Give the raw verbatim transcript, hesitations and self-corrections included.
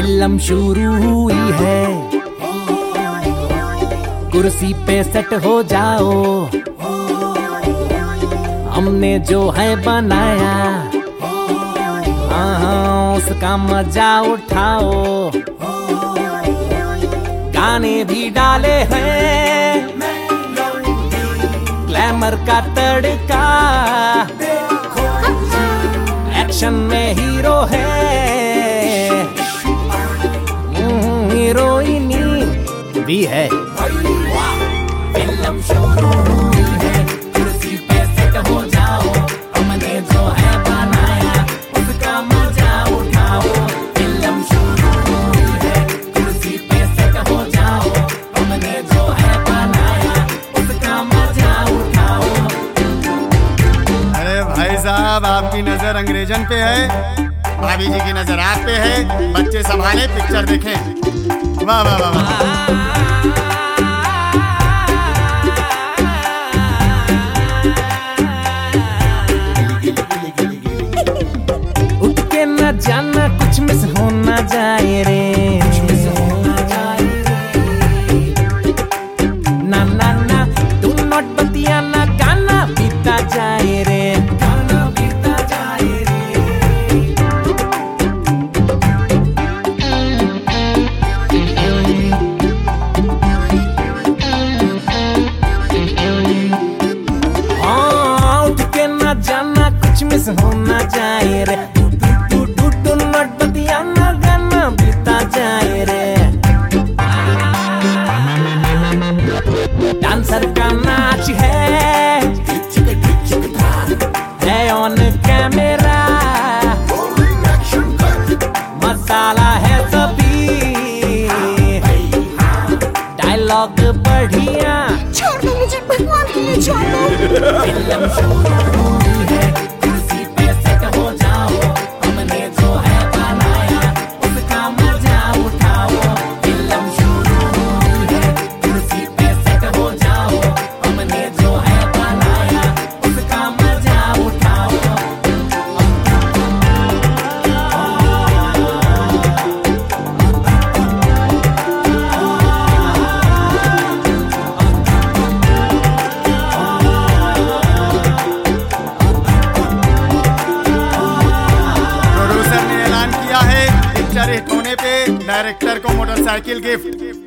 Film शुरू हुई है, कुर्सी पे सेट हो जाओ, हमने जो है बनाया हाँ उसका मजा उठाओ। गाने भी डाले हैं, ग्लैमर का तड़का, एक्शन में हीरो है, हीरोइनी भी है। फिल्म शुरू हुई है, कुर्सी पे सेट हो जाओ, हमने जो है बनाया उसका मजा उठाओ। फिल्म शुरू हुई है, कुर्सी पे सेट हो जाओ, हमने जो है बनाया उसका मजा उठाओ। अरे भाई साहब, आपकी नजर अंग्रेजन पे है, भाभी जी की नजर आप पे है। बच्चे संभाले, पिक्चर देखें। वाह वाह वाह वाह। जाना कुछ मिस होना जाए रे, कुछ मिस होना जाए रे। ना ना ना तुम नोट बतियाना, गाना बीता जाए रे, गाना बीता जाए रे। हाँ उठ के ना जाना कुछ मिस होना जाए रे, गाना बीता जाए रे। डांसर का नाच है, है ऑन कैमरा, मसाला है सभी, डायलॉग बढ़िया, छोड़ दो मुझे भगवान के लिए, छोड़ दो। फिल्म शुरू हुई है, कुर्सी पे सेट हो जाओ, हमने जो है बनाया उसका मजा उठाओ। फिल्म शुरू हुई है, कुर्सी पे सेट हो जाओ, हमने जो है बनाया उसका मजा उठाओ। प्रोड्यूसर ने ऐलान किया है, पिक्चर हिट होने पे डायरेक्टर को मोटरसाइकिल गिफ्ट।